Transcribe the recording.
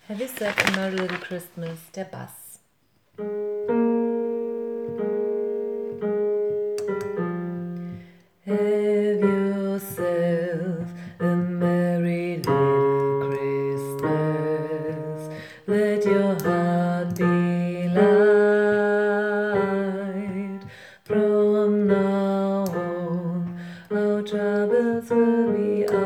Have yourself a merry little Christmas, der Bass. Have yourself a merry little Christmas. Let your heart be light. From now on, our troubles will be